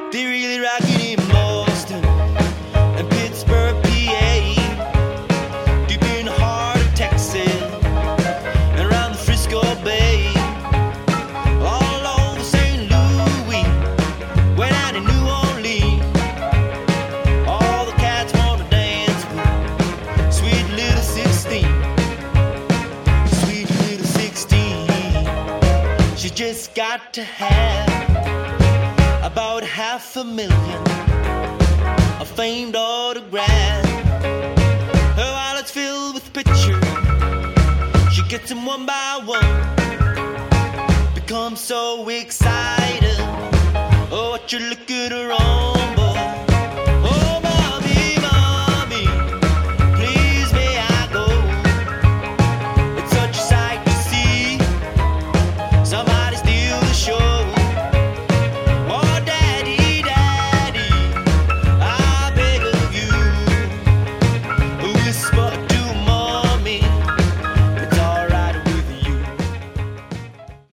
They really rock it in Boston and Pittsburgh, PA, deep in the heart of Texas and around the Frisco Bay, all over St. Louis, way down in New Orleans. All the cats wanna dance with sweet little 16, sweet little 16. She just got to have about 500,000 of famed autographs. Her wallet's filled with pictures. She gets them one by one. Becomes so excited. Oh, what you look at her on.